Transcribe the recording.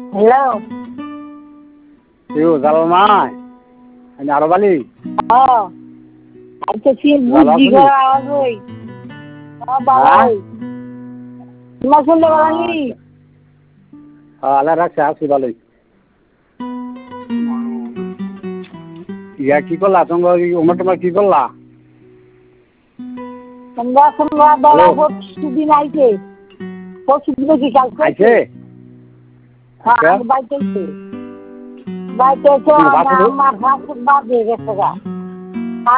Hello কেউ জালাল নাই আমি আরো বালি আচ্ছা ঠিক ভালো বুঝছি আছো নি? আওয়াজ ওই বাবাই তোমার শুনতে পারি আল্লাহ রাখছে আছি ভালোই ইয়া কি করলা তোমরা ওমর তোমার কি করলা তোমরা তোমরা বলা পরশুদিন আইছে পরশুদিন কি কালকে আইছে হ্যাঁ বাইতে বাইতে তো আমার ফাঁস বাদ দিয়ে গেছে গা